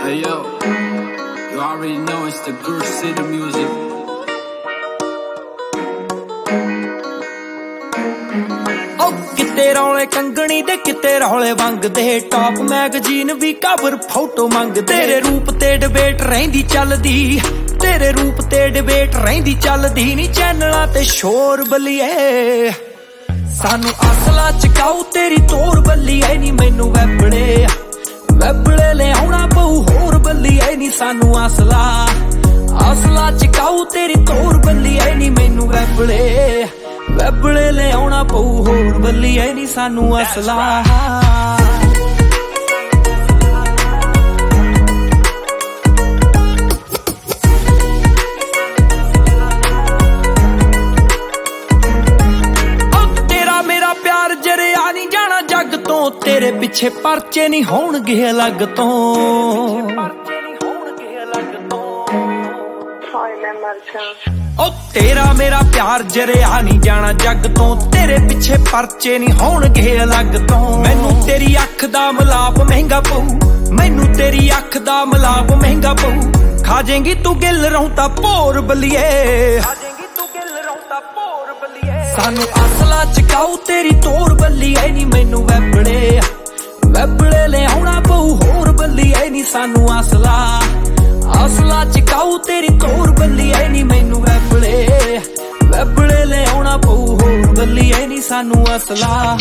Hey yo, you already know it's the Guru City music. Oh, ਕਿਤੇ ਰੌਲੇ ਕੰਗਣੀ ਦੇ ਕਿਤੇ ਰੌਲੇ ਵੰਗਦੇ ਟੌਪ ਮੈਗਜ਼ੀਨ ਵੀ ਕਵਰ ਫੋਟੋ ਮੰਗਦੇ ਤੇਰੇ ਰੂਪ ਤੇ ਡਿਬੇਟ ਰਹਿੰਦੀ ਚੱਲਦੀ ਤੇਰੇ ਰੂਪ ਤੇ ਡਿਬੇਟ ਰਹਿੰਦੀ ਚੱਲਦੀ ਨੀ ਚੈਨਲਾਂ ਤੇ ਸ਼ੋਰ ਬੱਲੀਏ ਸਾਨੂੰ ਅਸਲਾ ਚਕਾਉ ਤੇਰੀ ਤੋਰ ਬੱਲੀਏ ਨੀ ਮੈਨੂੰ ਵੈਬੜੇ ਲਿਆਉਣਾ ਪਊ ਹੋਰ ਬੱਲੀਏ ਨੀ ਸਾਨੂੰ ਅਸਲਾ ਚਕਾਉ ਤੇਰੀ ਤੋਰ ਬੱਲੀਏ ਨੀ ਮੈਨੂੰ ਵੈਬੜੇ ਲਿਆਉਣਾ ਪਊ ਹੋਰ ਬੱਲੀਏ ਨੀ ਸਾਨੂੰ ਅਸਲਾ ਜੱਗ ਤੋਂ ਤੇਰੇ ਪਿੱਛੇ ਪਰਚੇ ਨਹੀਂ ਹੋਣਗੇ ਅਲੱਗ ਤੋਂ ਓ ਤੇਰਾ ਮੇਰਾ ਪਿਆਰ ਜਰਿਆ ਨਹੀਂ ਜਾਣਾ ਜੱਗ ਤੋਂ ਤੇਰੇ ਪਿੱਛੇ ਪਰਚੇ ਨਹੀਂ ਹੋਣਗੇ ਅਲੱਗ ਤੋਂ ਮੈਨੂੰ ਤੇਰੀ ਅੱਖ ਦਾ ਮਲਾਪ ਮਹਿੰਗਾ ਪਊ ਮੈਨੂੰ ਤੇਰੀ ਅੱਖ ਦਾ ਮਲਾਪ ਮਹਿੰਗਾ ਪਊ ਖਾ ਜਾਏਂਗੀ ਤੂੰ ਗਿੱਲ ਰੌਂਤਾ ਭੋਰ ਬੱਲੀਏ ਸਾਨੂੰ ਅਸਲਾ ਚਕਾਉ ਤੇਰੀ ਤੋਰ ਬੱਲੀਏ ਨੀ ਮੈਨੂੰ ਵੈਬੜੇ ਲਿਆਉਣਾ ਪਊ ਹੋਰ ਬੱਲੀਏ ਨੀ ਸਾਨੂੰ ਅਸਲਾ ਚਕਾਉ ਤੇਰੀ ਤੋਰ ਬੱਲੀਏ ਨੀ ਮੈਨੂੰ ਵੈਬੜੇ ਲਿਆਉਣਾ ਪਊ ਹੋਰ ਬੱਲੀਏ ਨੀ ਸਾਨੂੰ ਅਸਲਾ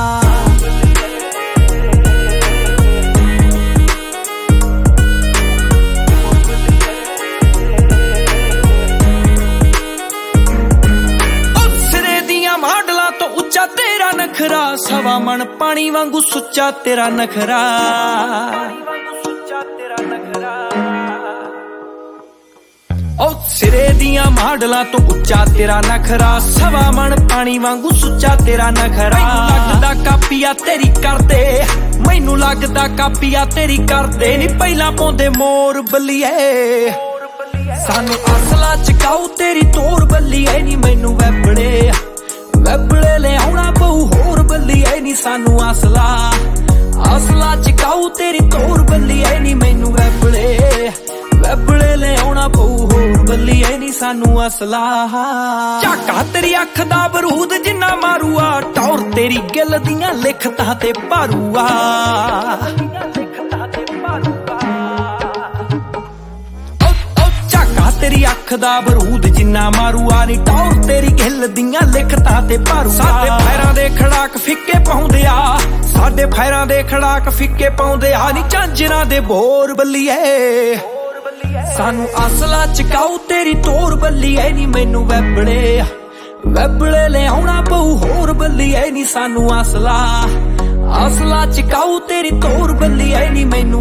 ਤੇਰਾ ਨਖਰਾ ਸਵਾ ਮਣ ਪਾਣੀ ਵਾਂਗੂ ਸੁੱਚਾ ਤੇਰਾ ਨਖਰਾ ਓ ਸਿਰੇ ਦੀਆਂ ਮਾਡਲਾਂ ਤੋਂ ਉੱਚਾ ਤੇਰਾ ਨਖਰਾ ਸਵਾ ਮਣ ਪਾਣੀ ਵਾਂਗੂ ਸੁੱਚਾ ਤੇਰਾ ਨਖਰਾ ਮੈਨੂੰ ਲੱਗਦਾ ਕਾਪੀਆ ਤੇਰੀ ਕਰਦੇ ਮੈਨੂੰ ਲੱਗਦਾ ਕਾਪੀਆ ਤੇਰੀ ਕਰਦੇ ਨੀ ਪਹਿਲਾਂ ਪਾਉਂਦੇ ਮੋਰ ਬੱਲੀਏ ਸਾਨੂੰ ਅਸਲਾ ਚਕਾਉ ਤੇਰੀ ਤੋਰ ਬੱਲੀਏ ਨੀ ਮੈਨੂੰ ਵੈਬੜੇ ਲਿਆਉਣਾ ਪਊ ਹੋਰ ਬੱਲੀਏ ਨੀ ਸਾਨੂੰ ਅਸਲਾ ਚਕਾਉ ਤੇਰੀ ਤੋਰ ਬੱਲੀਏ ਨੀ ਮੈਨੂੰ ਵੈਬੜੇ ਲਿਆਉਣਾ ਪਊ ਹੋਰ ਬੱਲੀਏ ਨੀ ਸਾਨੂੰ ਅਸਲਾ ਝਾਕਾ ਤੇਰੀ ਅੱਖ ਦਾ ਬਰੂਦ ਜਿੰਨਾ ਮਾਰੂਆ ਟੌਰ ਤੇਰੀ ਗਿੱਲ ਦੀਆਂ ਲਿਖਤਾਂ ਤੇ ਭਾਰੂਆ ਤੇਰੀ ਅੱਖ ਦਾ ਬਰੂਦ ਜਿੰਨਾ ਮਾਰੂਆ ਨੀ ਟੌਰ ਤੇਰੀ ਗਿੱਲ ਦੀਆਂ ਲਿਖਤਾਂ ਤੇ ਭਾਰੂ ਸਾਡੇ ਫੈਰਾਂ ਦੇ ਖੜਾਕ ਫਿੱਕੇ ਪਾਉਂਦੇ ਆ ਸਾਡੇ ਫੈਰਾਂ ਦੇ ਖੜਾਕ ਫਿੱਕੇ ਪਾਉਂਦੇ ਆ ਨੀ ਝਾਂਜਰਾਂ ਦੇ ਬੋਰ ਬੱਲੀਏ ਸਾਨੂੰ ਅਸਲਾ ਚਕਾਉ ਤੇਰੀ ਤੋਰ ਬੱਲੀਏ ਨੀ ਮੈਨੂੰ ਵੈਬੜੇ ਲਿਆਉਣਾ ਪਊ ਹੋਰ ਬੱਲੀਏ ਨੀ ਸਾਨੂੰ ਅਸਲਾ ਚਕਾਉ ਤੇਰੀ ਤੋਰ ਬੱਲੀਏ ਨੀ ਮੈਨੂੰ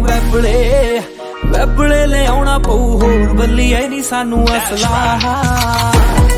ਵੈਬੜੇ ਲਿਆਉਣਾ ਪਊ ਹੋਰ ਬੱਲੀਏ ਨੀ ਸਾਨੂੰ ਅਸਲਾ